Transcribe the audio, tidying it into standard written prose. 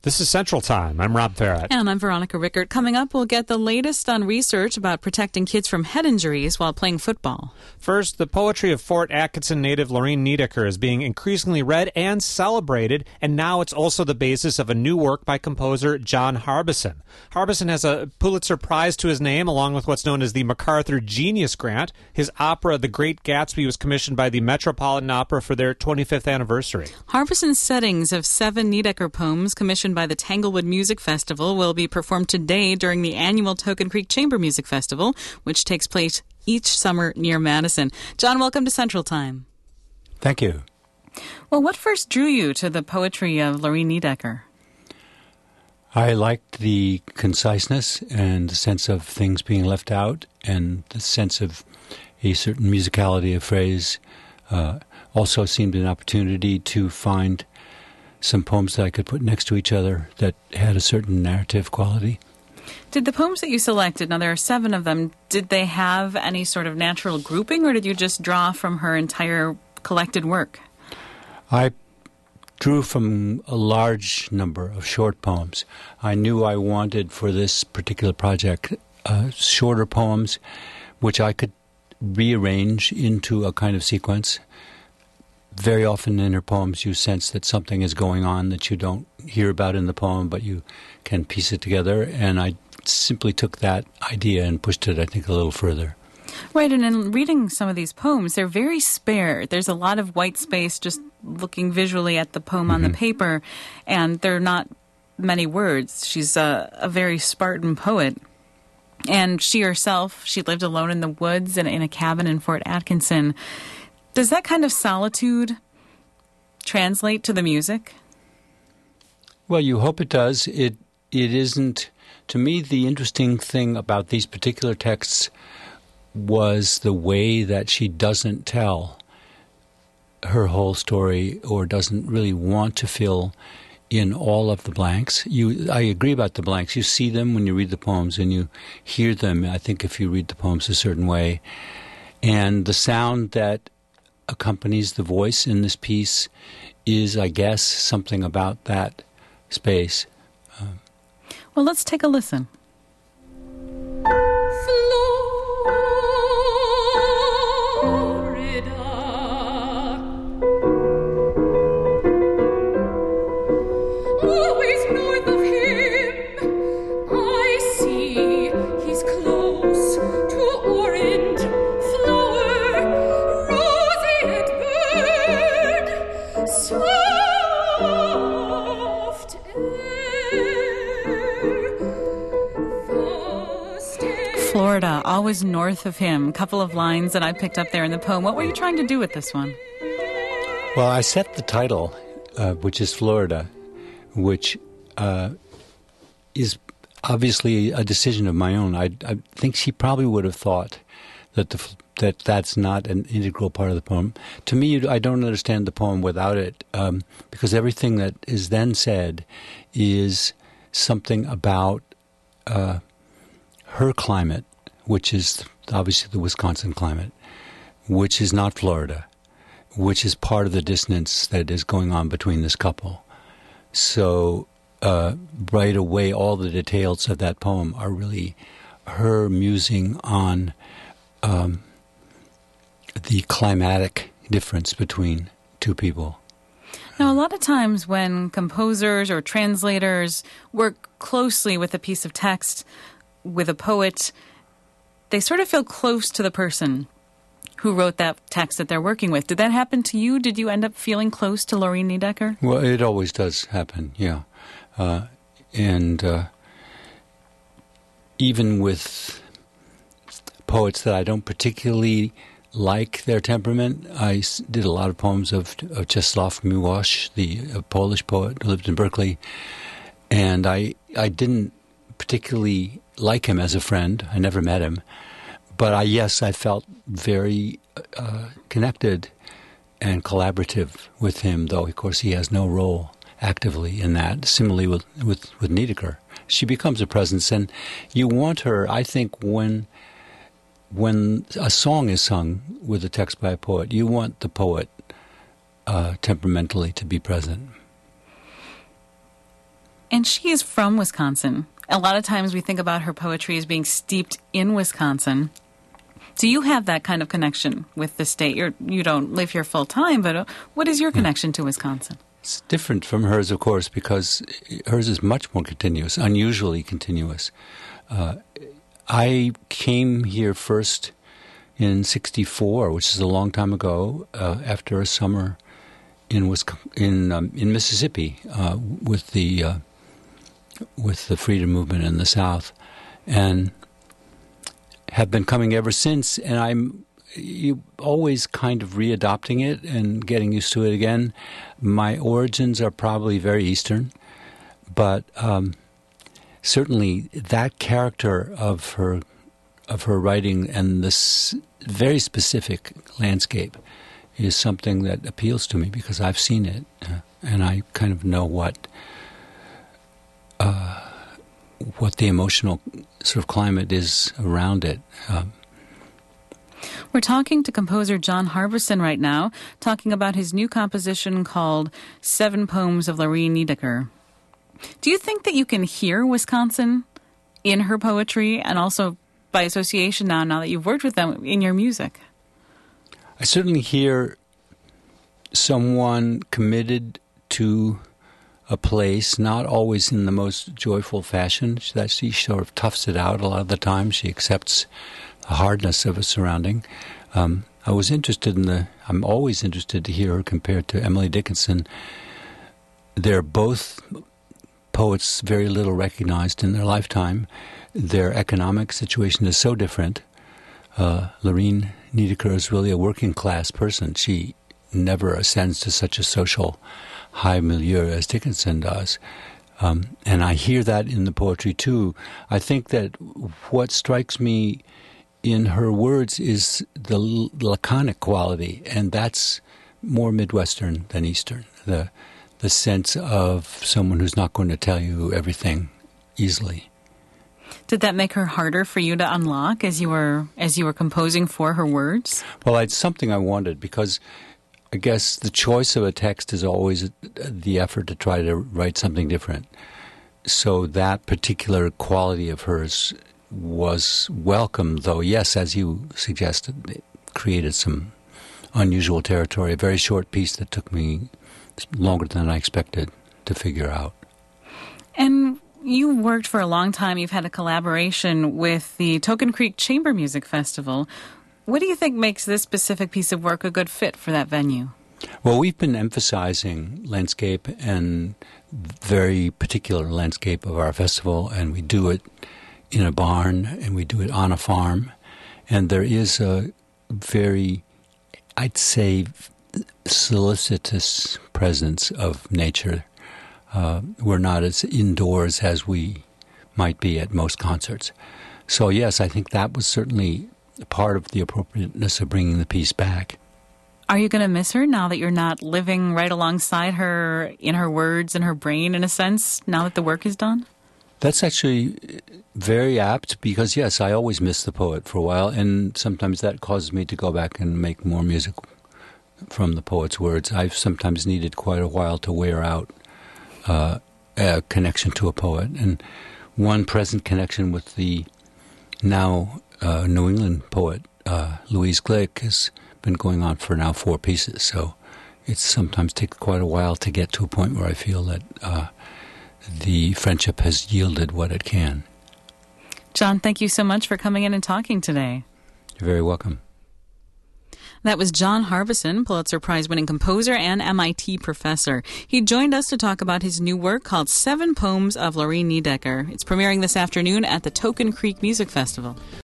This is Central Time. I'm Rob Farrett. And I'm Veronica Rickert. Coming up, we'll get the latest on research about protecting kids from head injuries while playing football. First, the poetry of Fort Atkinson native Lorene Niedecker is being increasingly read and celebrated, and now it's also the basis of a new work by composer John Harbison. Harbison has a Pulitzer Prize to his name, along with what's known as the MacArthur Genius Grant. His opera, The Great Gatsby, was commissioned by the Metropolitan Opera for their 25th anniversary. Harbison's settings of 7 Niedecker poems commissioned by the Tanglewood Music Festival will be performed today during the annual Token Creek Chamber Music Festival, which takes place each summer near Madison. John, welcome to Central Time. Thank you. Well, what first drew you to the poetry of Lorene Niedecker? I liked the conciseness and the sense of things being left out and the sense of a certain musicality of phrase. Also seemed an opportunity to find some poems that I could put next to each other that had a certain narrative quality. Did the poems that you selected, now there are 7 of them, did they have any sort of natural grouping, or did you just draw from her entire collected work? I drew from a large number of short poems. I knew I wanted for this particular project shorter poems which I could rearrange into a kind of sequence. Very often in her poems you sense that something is going on that you don't hear about in the poem, but you can piece it together, and I simply took that idea and pushed it, I think, a little further. Right, and in reading some of these poems, they're very spare. There's a lot of white space just looking visually at the poem on the paper, and there are not many words. She's a very Spartan poet. And she herself, she lived alone in the woods and in a cabin in Fort Atkinson. Does that kind of solitude translate to the music? Well, you hope it does. It isn't. To me, the interesting thing about these particular texts was the way that she doesn't tell her whole story or doesn't really want to fill in all of the blanks. I agree about the blanks. You see them when you read the poems and you hear them, I think, if you read the poems a certain way. And the sound that accompanies the voice in this piece is, I guess, something about that space. Well, let's take a listen. Florida, always north of him. A couple of lines that I picked up there in the poem. What were you trying to do with this one? Well, I set the title, which is Florida, which is obviously a decision of my own. I think she probably would have thought that that's not an integral part of the poem. To me, I don't understand the poem without it, because everything that is then said is something about her climate, which is obviously the Wisconsin climate, which is not Florida, which is part of the dissonance that is going on between this couple. So right away, all the details of that poem are really her musing on the climatic difference between two people. Now, a lot of times when composers or translators work closely with a piece of text, with a poet, they sort of feel close to the person who wrote that text that they're working with. Did that happen to you? Did you end up feeling close to Lorene Niedecker? Well, it always does happen, yeah. And even with poets that I don't particularly like their temperament, I did a lot of poems of Czesław Miłosz, the Polish poet who lived in Berkeley, and I didn't particularly like him as a friend. I never met him. But I felt very connected and collaborative with him, though, of course, he has no role actively in that. Similarly with Niedecker. She becomes a presence, and you want her, I think, when a song is sung with a text by a poet, you want the poet temperamentally to be present. And she is from Wisconsin. A lot of times we think about her poetry as being steeped in Wisconsin. Do you have that kind of connection with the state? You don't live here full time, but what is your connection to Wisconsin? It's different from hers, of course, because hers is much more continuous, unusually continuous. I came here first in '64, which is a long time ago, after a summer in Mississippi with the freedom movement in the South, and have been coming ever since. And I'm always kind of readopting it and getting used to it again. My origins are probably very Eastern, but certainly that character of her writing and this very specific landscape is something that appeals to me because I've seen it, and I kind of know what the emotional sort of climate is around it. We're talking to composer John Harbison right now, talking about his new composition called 7 Poems of Lorene Niedecker. Do you think that you can hear Wisconsin in her poetry and also by association now that you've worked with them in your music? I certainly hear someone committed to a place, not always in the most joyful fashion, that she sort of toughs it out a lot of the time. She accepts the hardness of a surrounding. I'm always interested to hear her compared to Emily Dickinson. They're both poets very little recognized in their lifetime. Their economic situation is so different. Lorene Niedecker is really a working class person. She never ascends to such a social high milieu as Dickinson does. And I hear that in the poetry too. I think that what strikes me in her words is the laconic quality, and that's more Midwestern than Eastern. The sense of someone who's not going to tell you everything easily. Did that make her harder for you to unlock as you were composing for her words? Well, it's something I wanted, because I guess the choice of a text is always the effort to try to write something different. So that particular quality of hers was welcome, though, yes, as you suggested, it created some unusual territory, a very short piece that took me longer than I expected to figure out. And you worked for a long time. You've had a collaboration with the Token Creek Chamber Music Festival. What do you think makes this specific piece of work a good fit for that venue? Well, we've been emphasizing landscape and very particular landscape of our festival, and we do it in a barn and we do it on a farm. And there is a very, I'd say, solicitous presence of nature. We're not as indoors as we might be at most concerts. So yes, I think that was certainly part of the appropriateness of bringing the piece back. Are you going to miss her now that you're not living right alongside her in her words and her brain, in a sense, now that the work is done? That's actually very apt, because yes, I always miss the poet for a while, and sometimes that causes me to go back and make more music from the poet's words. I've sometimes needed quite a while to wear out a connection to a poet. And one present connection with the now New England poet, Louise Glück, has been going on for now 4 pieces. So it's sometimes taken quite a while to get to a point where I feel that the friendship has yielded what it can. John, thank you so much for coming in and talking today. You're very welcome. That was John Harbison, Pulitzer Prize-winning composer and MIT professor. He joined us to talk about his new work called 7 Poems of Lorene Niedecker. It's premiering this afternoon at the Token Creek Music Festival.